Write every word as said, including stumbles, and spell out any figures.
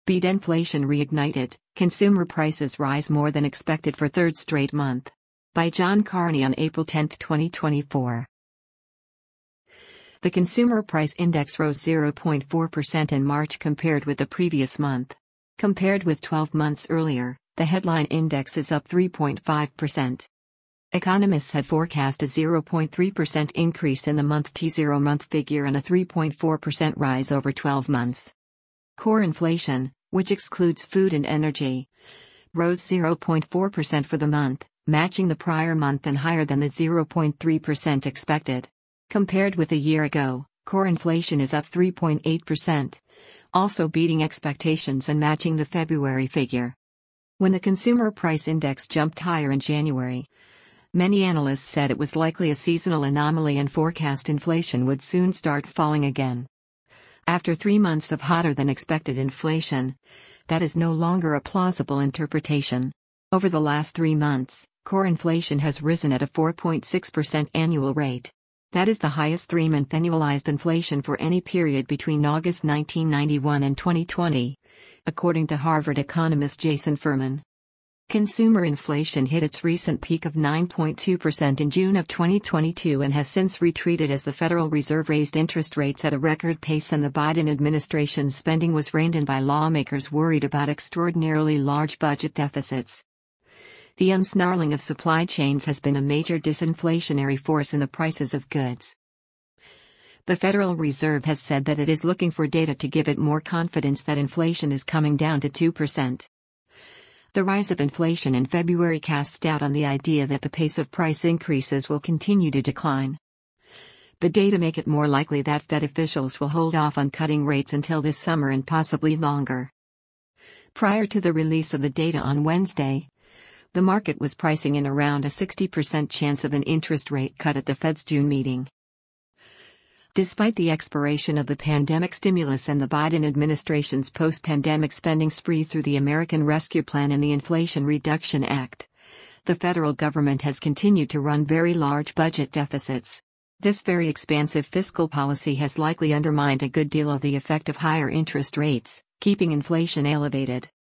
Beat inflation reignited, consumer prices rise more than expected for third straight month. By John Carney on April tenth, twenty twenty-four. The Consumer Price Index rose zero point four percent in March compared with the previous month. Compared with twelve months earlier, the headline index is up three point five percent. Economists had forecast a zero point three percent increase in the month T zero month figure and a three point four percent rise over twelve months. Core inflation, which excludes food and energy, rose zero point four percent for the month, matching the prior month and higher than the zero point three percent expected. Compared with a year ago, core inflation is up three point eight percent, also beating expectations and matching the February figure. When the Consumer Price Index jumped higher in January, many analysts said it was likely a seasonal anomaly and forecast inflation would soon start falling again. After three months of hotter than expected inflation, that is no longer a plausible interpretation. Over the last three months, core inflation has risen at a four point six percent annual rate. That is the highest three-month annualized inflation for any period between August nineteen ninety-one and twenty twenty, according to Harvard economist Jason Furman. Consumer inflation hit its recent peak of nine point two percent in June of twenty twenty-two and has since retreated as the Federal Reserve raised interest rates at a record pace and the Biden administration's spending was reined in by lawmakers worried about extraordinarily large budget deficits. The unsnarling of supply chains has been a major disinflationary force in the prices of goods. The Federal Reserve has said that it is looking for data to give it more confidence that inflation is coming down to two percent. The rise of inflation in February casts doubt on the idea that the pace of price increases will continue to decline. The data make it more likely that Fed officials will hold off on cutting rates until this summer and possibly longer. Prior to the release of the data on Wednesday, the market was pricing in around a sixty percent chance of an interest rate cut at the Fed's June meeting. Despite the expiration of the pandemic stimulus and the Biden administration's post-pandemic spending spree through the American Rescue Plan and the Inflation Reduction Act, the federal government has continued to run very large budget deficits. This very expansive fiscal policy has likely undermined a good deal of the effect of higher interest rates, keeping inflation elevated.